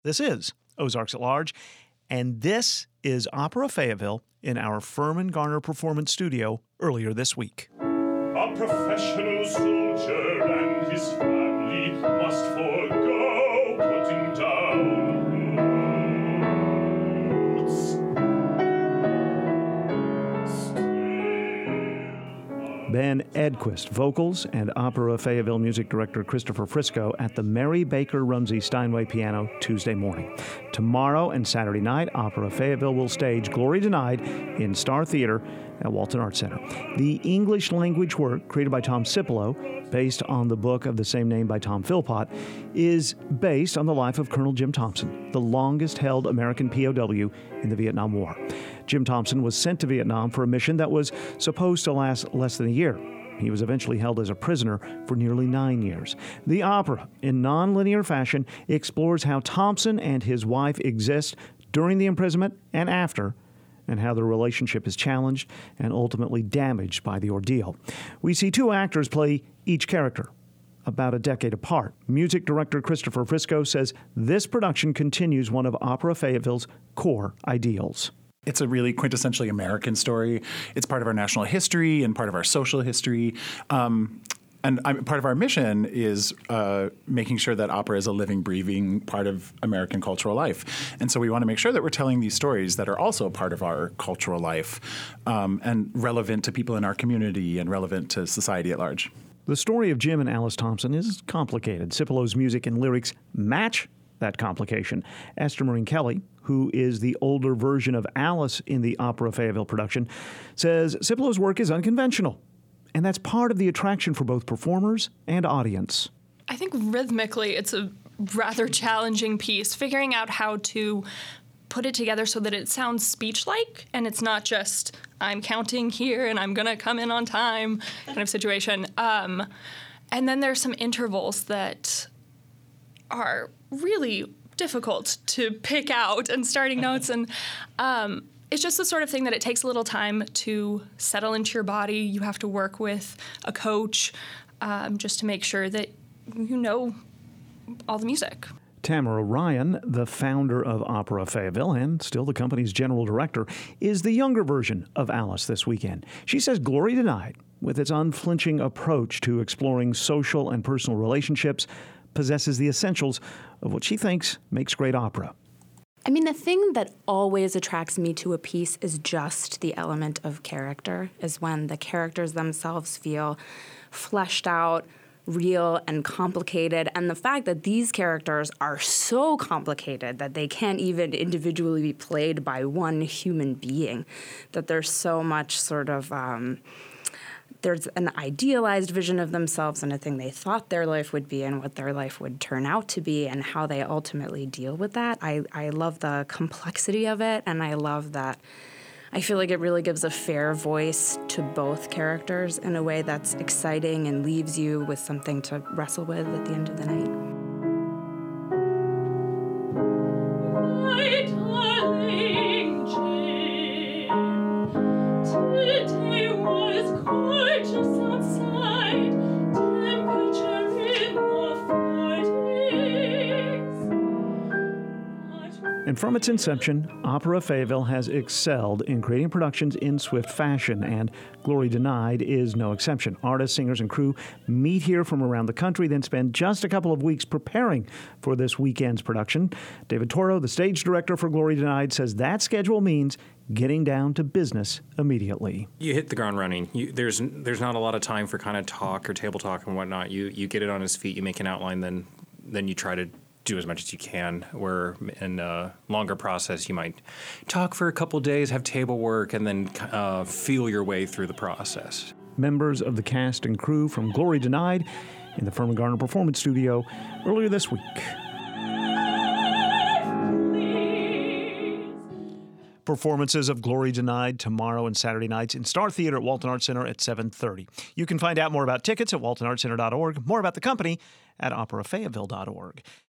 This is Ozarks at Large, and this is Opera Fayetteville in our Furman Garner Performance Studio earlier this week. A professional soldier and his family must forego putting down roots. Ben Edquist, vocals, and Opera Fayetteville music director Christopher Frisco at the Mary Baker Rumsey Steinway piano Tuesday morning. Tomorrow and Saturday night, Opera Fayetteville will stage Glory Denied in Star Theater at Walton Arts Center. The English language work created by Tom Cipolo, based on the book of the same name by Tom Philpott, is based on the life of Colonel Jim Thompson, the longest-held American POW in the Vietnam War. Jim Thompson was sent to Vietnam for a mission that was supposed to last less than a year. He was eventually held as a prisoner for nearly 9 years. The opera, in nonlinear fashion, explores how Thompson and his wife exist during the imprisonment and after, and how their relationship is challenged and ultimately damaged by the ordeal. We see two actors play each character, about a decade apart. Music director Christopher Frisco says this production continues one of Opera Fayetteville's core ideals. It's a really quintessentially American story. It's part of our national history and part of our social history. And part of our mission is making sure that opera is a living, breathing part of American cultural life. And so we want to make sure that we're telling these stories that are also part of our cultural life and relevant to people in our community and relevant to society at large. The story of Jim and Alice Thompson is complicated. Cipolo's music and lyrics match that complication. Esther Marine Kelly, who is the older version of Alice in the Opera Fayetteville production, says Cipolo's work is unconventional. And that's part of the attraction for both performers and audience. I think rhythmically it's a rather challenging piece, figuring out how to put it together so that it sounds speech-like and it's not just I'm counting here and I'm going to come in on time kind of situation. And then there's some intervals that are really difficult to pick out and starting notes. And it's just the sort of thing that it takes a little time to settle into your body. You have to work with a coach just to make sure that you know all the music. Tamara Ryan, the founder of Opera Fayetteville and still the company's general director, is the younger version of Alice this weekend. She says Glory Denied, with its unflinching approach to exploring social and personal relationships, possesses the essentials of what she thinks makes great opera. I mean, the thing that always attracts me to a piece is just the element of character, is when the characters themselves feel fleshed out, real, and complicated. And the fact that these characters are so complicated that they can't even individually be played by one human being, that there's so much sort of there's an idealized vision of themselves and a thing they thought their life would be and what their life would turn out to be and how they ultimately deal with that. I love the complexity of it, and I love that I feel like it really gives a fair voice to both characters in a way that's exciting and leaves you with something to wrestle with at the end of the night. And from its inception, Opera Fayetteville has excelled in creating productions in swift fashion, and Glory Denied is no exception. Artists, singers, and crew meet here from around the country, then spend just a couple of weeks preparing for this weekend's production. David Toro, the stage director for Glory Denied, says that schedule means getting down to business immediately. You hit the ground running. There's not a lot of time for kind of talk or table talk and whatnot. You get it on his feet, you make an outline, then you try to do as much as you can, where in a longer process you might talk for a couple of days, have table work, and then feel your way through the process. Members of the cast and crew from Glory Denied in the Furman Garner Performance Studio earlier this week. Performances of Glory Denied tomorrow and Saturday nights in Star Theater at Walton Arts Center at 7:30. You can find out more about tickets at waltonartscenter.org, more about the company at operafayetteville.org.